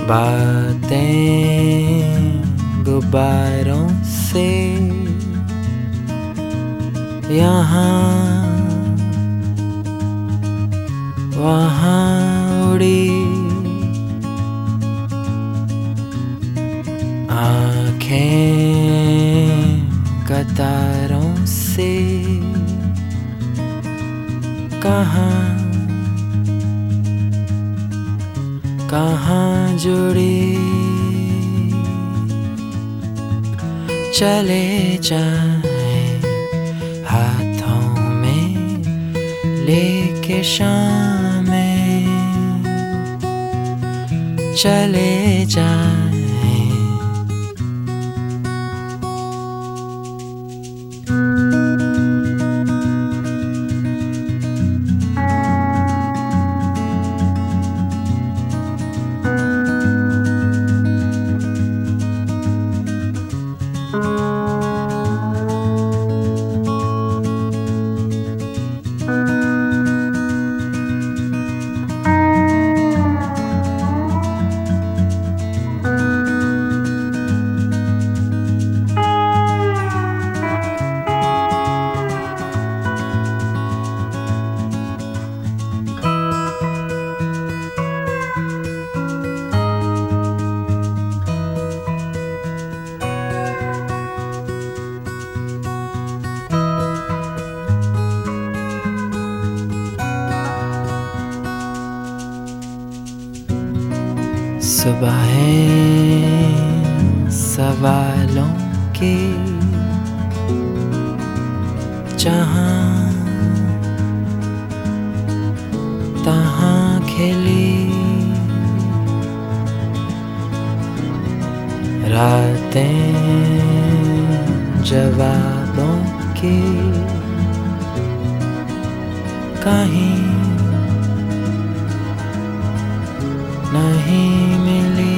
बातें गुब्बारों से यहाँ वहाँ उड़ी, आँखें कतारों से कहाँ कहाँ जुड़ी। चले जाए हाथों में लेके शामें, चले जाए। सुबहें सवालों की जहाँ तहाँ खिली, रातें जवाबों की कहीं नहीं मिली।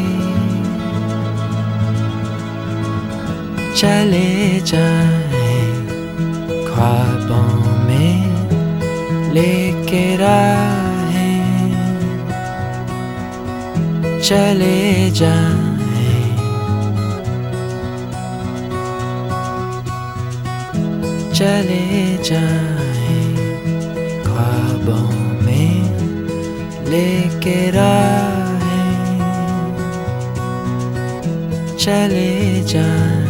चले जाए ख्वाबों में लेके राहें, चले जाए। चले जाए ख्वाबों में लेके राहें, चले जाए।